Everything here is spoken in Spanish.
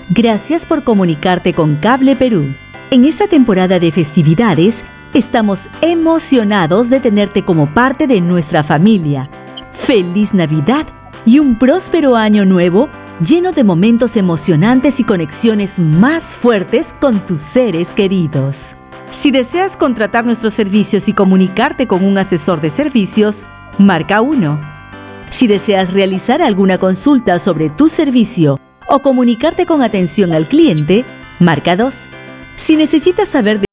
Gracias por comunicarte con Cable Perú. En esta temporada de festividades, estamos emocionados de tenerte como parte de nuestra familia. ¡Feliz Navidad y un próspero año nuevo lleno de momentos emocionantes y conexiones más fuertes con tus seres queridos! Si deseas contratar nuestros servicios y comunicarte con un asesor de servicios, marca 1. Si deseas realizar alguna consulta sobre tu servicio o comunicarte con atención al cliente, marca 2. Si necesitas saber